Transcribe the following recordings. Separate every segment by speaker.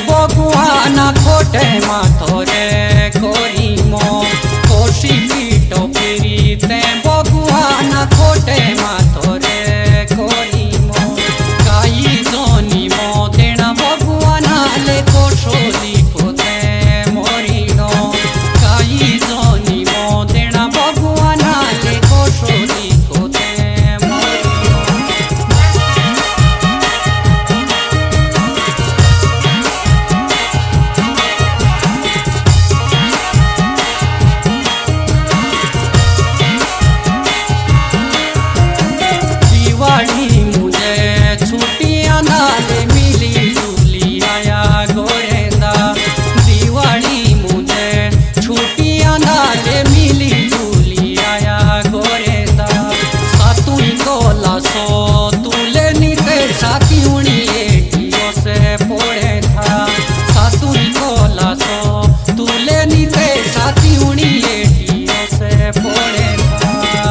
Speaker 1: भगवान खोटे माथो रे कोरी मो कोशी पीटो पीरी ते भगवान खोटे माथो रे कोरी मो काई जोनी मो देना भगवान ले कोशो लिखो ते मोरी नो काई जोनी मो देना भगवान ले कोशो लिखो ते मोरी नो दिवाली मुझे छुट्टियां नाले मिली जुली आया गोरेंदा दिवाली मुझे छुट्टियां नाले मिली जुली आया गोरेंदा सातुई कोला सो तुले नीते साथी उनी एटियो से पोड़े था सातुई कोला सो तुले नीते साथी उनी एटियो से पोड़े था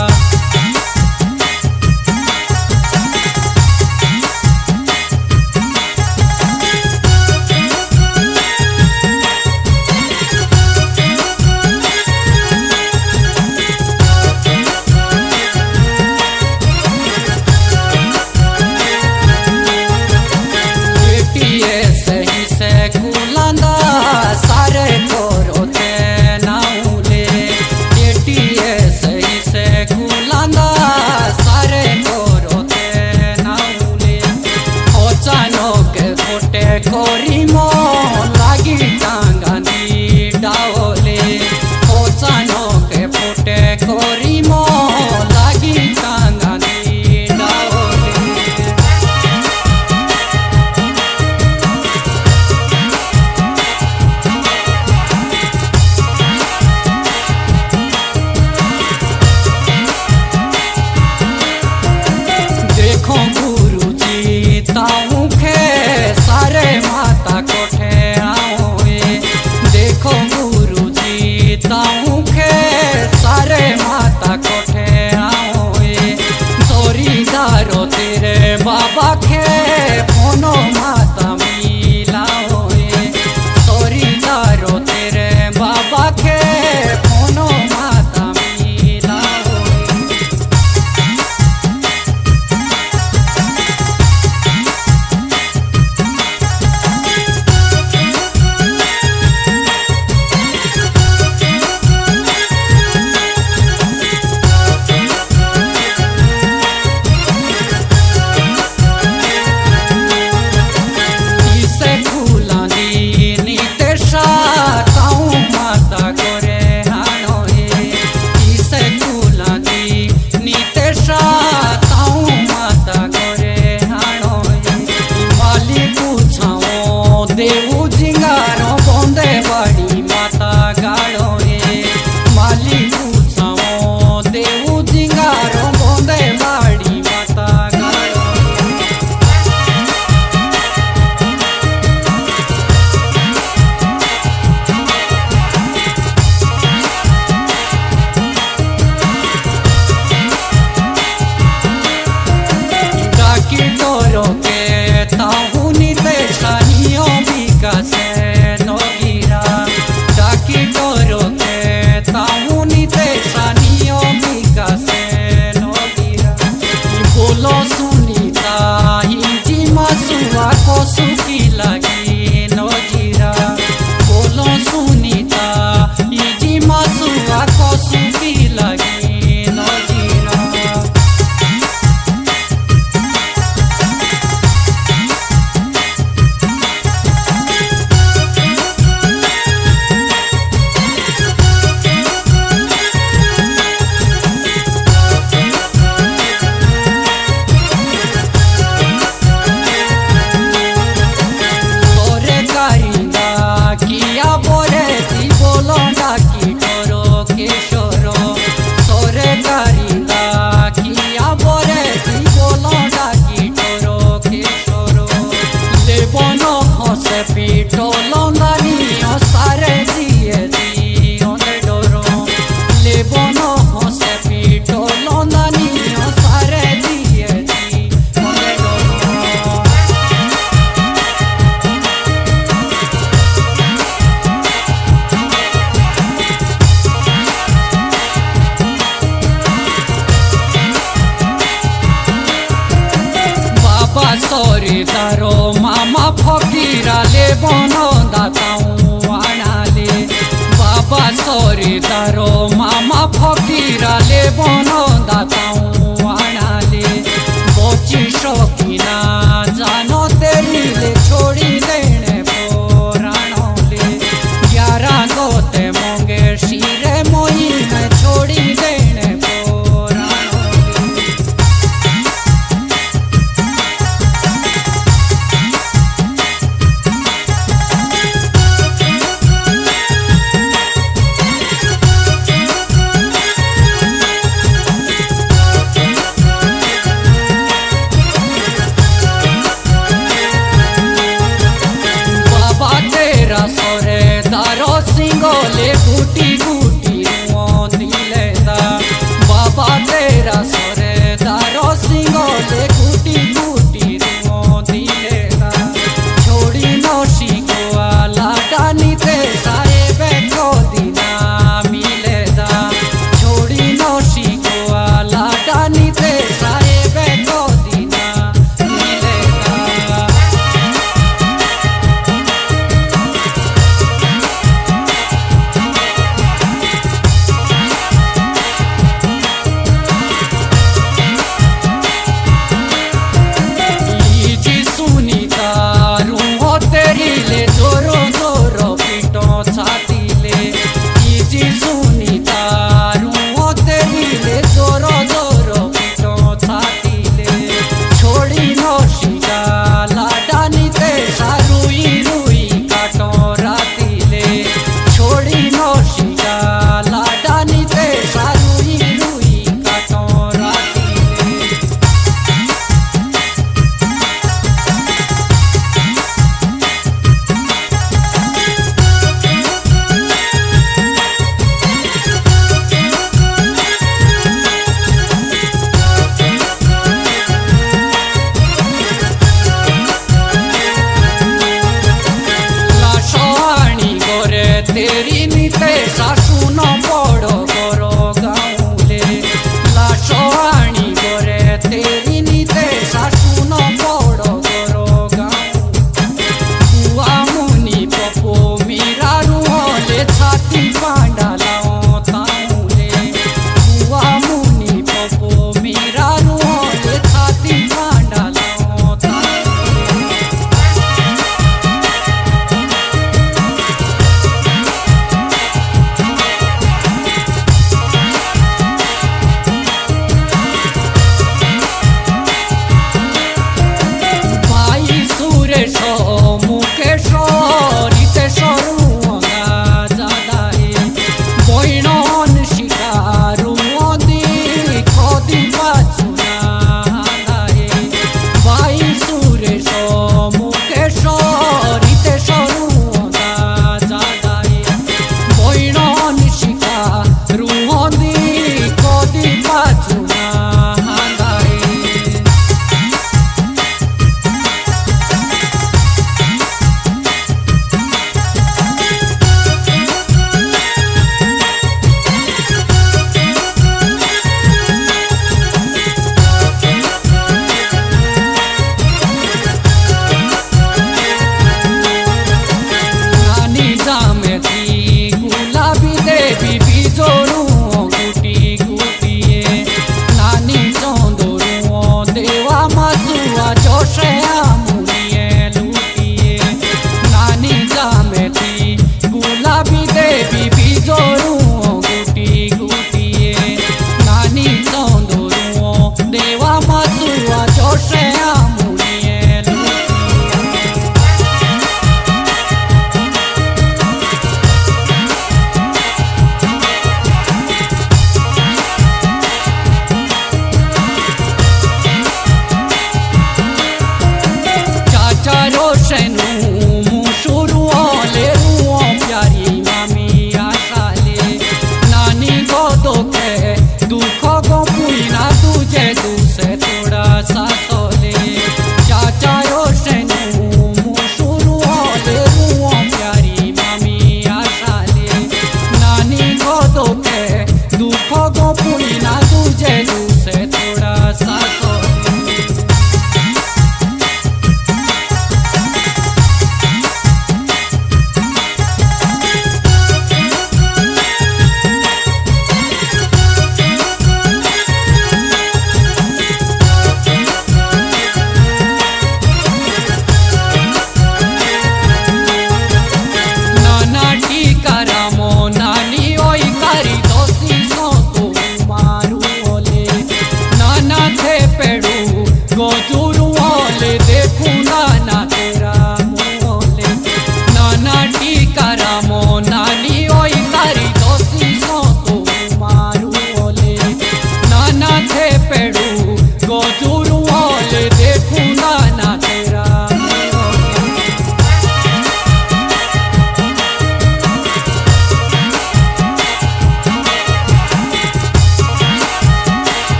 Speaker 1: सही से कुलांदा सारे कोरो ते नाउले केटीए सही से कुलांदा सारे कोरो ते नाउले ओचानो के फोटे कोरी मो लागी टांगानी डाओले ओचानो के फोटे कोरी मो लागी टांगानी डाओले देखो गुरुजी ताऊ खे सारे माता कोठे आओए देखो गुरुजी ताऊ खे सारे माता बोनो दाताऊ आणाले बाबा सोरी दारो मामा फकीराले बोनो दाताऊ आणाले बोची शौकीना जानो तेरी ले छोड़ी देने पोराणो ले 11 गोते मोंगे शीरे मोई में छोड़ी देने पोराणो ले सोरे दारो सिंगोले गुटी गुटी दिले दा बाबा तेरा सोरे दारो सिंगोले गुटी गुटी दिले दा छोड़ी नौशी गोवा लाडानी ते सारे बैठो दिना मिले दा छोड़ी नौशी गोवा लाडानी ते सारे बैठो दिना मिले दा ले जोरो जोरो पीटो छाती ले इजी सुनी तारू तेरी ले जोरो जोरो पीटो छाती ले छोड़ी नौशी का लाडानी ते सारुई रुई काटो राती ले छोड़ी नौशी का लाडानी ते सारुई रुई काटो राती ले तेरी नीते सासू न पड़ो गोरो गाऊले लाशो आणी गोरे तेरी नीते सासू न पड़ो गोरो गाऊ बुआ मुनी पपो मीरा रुहले छाती पांडा लाओ ताऊले बुआ मुनी पपो मीरा रुहले छाती पांडा लाओ ताऊले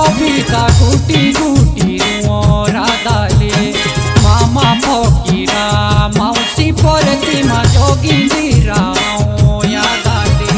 Speaker 1: कविता गुटी गुटी राधाले मामा फकीरा मावसी प्रतिमा जोगिंदीरा यादाले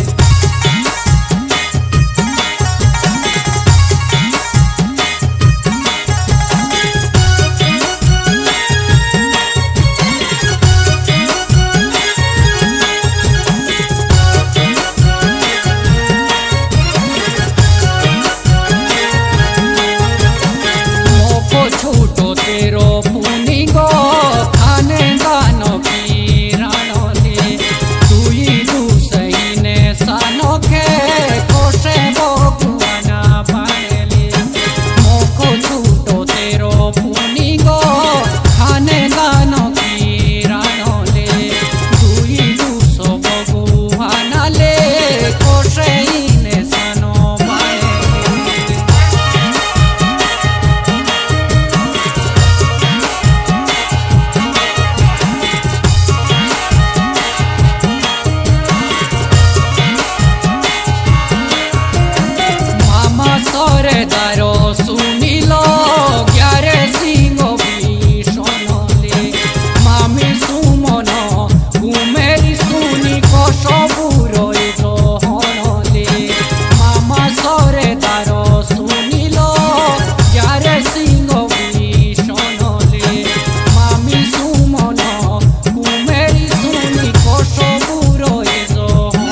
Speaker 1: छूटो तेरो पुनी गो खाने दानो की रानो ले दुई दुसई ने सानो के कोशे भगवाना बाणेले मोको छूटो तेरो पुनी गो खाने दानो की रानो ले दुई दुसो भगवाना ले कोशे ने सानो बाणेले दारो सुनिलो ग्यारे सिंगो भीषणले मामी सुमन घुमेरी सुनी कषबुरई जहनले मामा सरे दारो सुनिलो ग्यारे सिंगो भीषणले मामी सुमन घुमेरी सुनी कषबुरई जहनले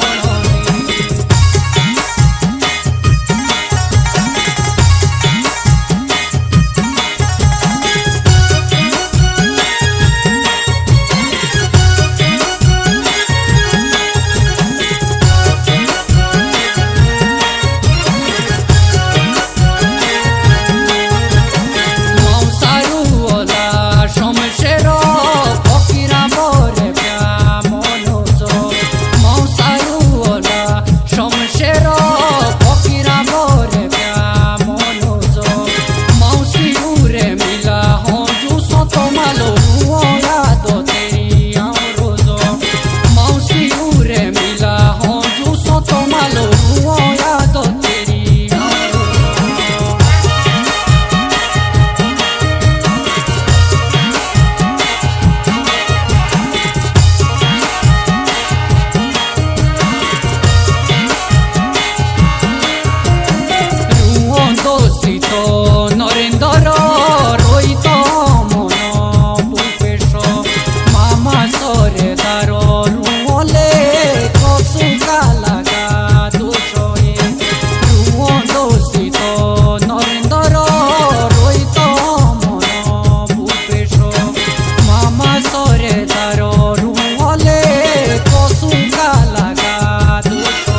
Speaker 1: नरेंद्र रोहित मन भूपेश मामा सरे दारो रुले कसुका लगा दोषे रुओ दोषित नरेंद्र रोहित मन भूपेश मामा सरे दारो रुले कसुका लगा दोषे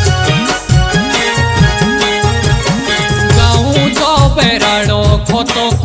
Speaker 1: बेराड़ो खतो